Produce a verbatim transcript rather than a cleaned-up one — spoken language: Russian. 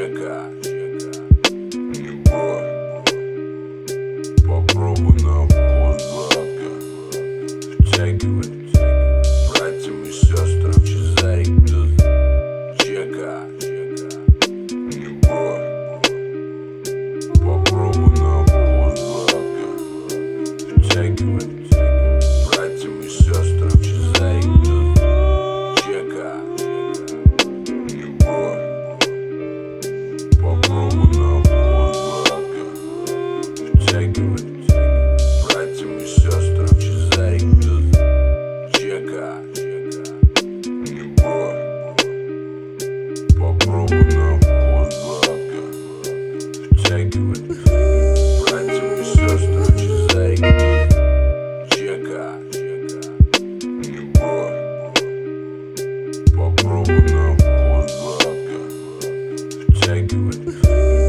Чека, его попробуй на вкус, сладко втягивай братьям и сестрам чизарик тут. Чека, его попробуй на вкус, сладко втягивай братьям и сестрам чизарик тут. Чека, его попробуй на вкус, сладко втягивай братьям и сестрам чизарик тут. Чека, его попробуй на вкус, сладко втягивай братьям и сестрам чизарик тут. Чека, его попробуй на вкус, сладко втягивай